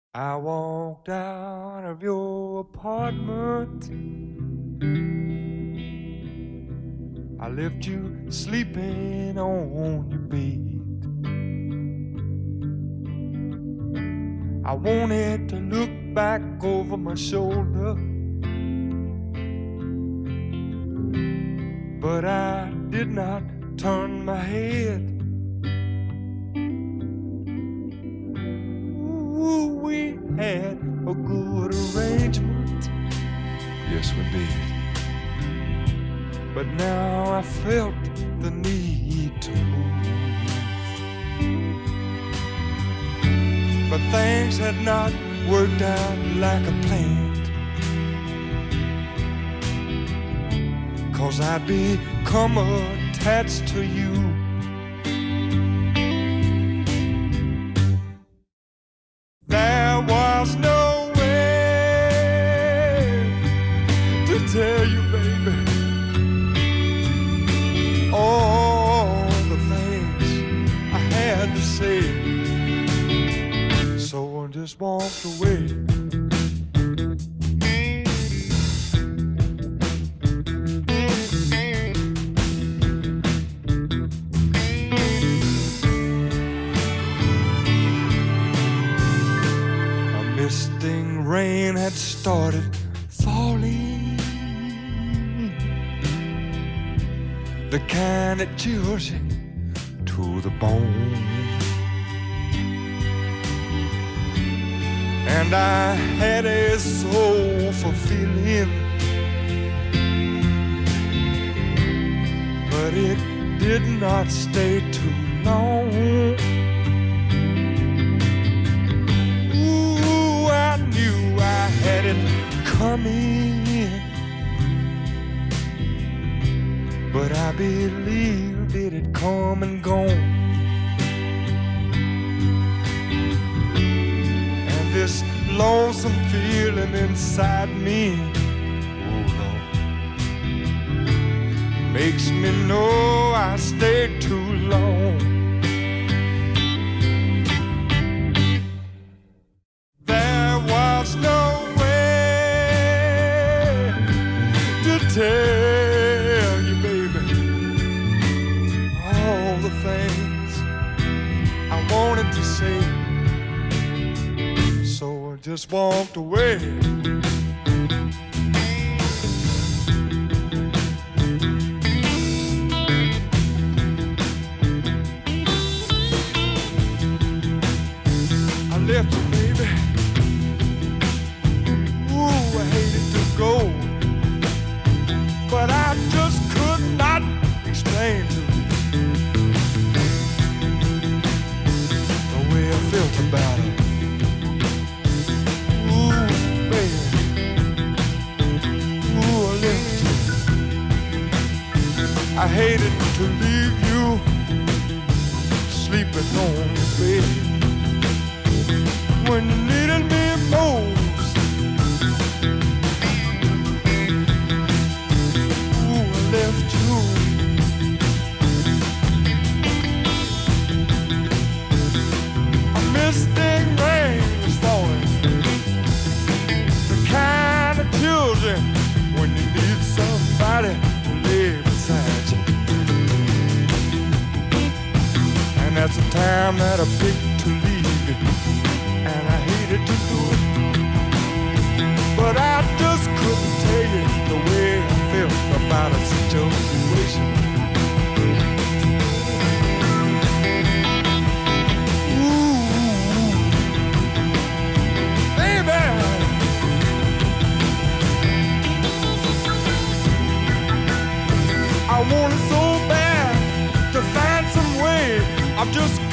I walked out of your apartment. I left you sleeping on your bed. I wanted to look back over my shoulder, but I did not turn my head. Ooh, we had a good arrangement. Yes, we did. But now I felt the need to move. But things had not worked out like I planned, 'cause I'd become attached to you. There was no way to tell you, baby, all the things I had to say. So I just walked away. A misting rain had started falling, the kind that chills you to the bone. And I had a soulful feeling, but it did not stay too long. Ooh, I knew I had it coming, but I believed it had come and gone. This lonesome feeling inside me, oh Lord, makes me know I stayed too long. There was no way to tell you, baby, all the things I wanted to say. So I just walked away. I left you, baby. Ooh, I hated to go, but I just could not explain to you the way I felt about it. I hated to leave you sleeping on your bed when you needed me most. Ooh, I left you. A misting rain was falling, the kind of children when you need somebody to live beside you. And that's the time that I picked to leave you, and I hated to do it, but I just couldn't tell you the way I felt about a situation. Ooh, baby, I wanted so bad to find some way of just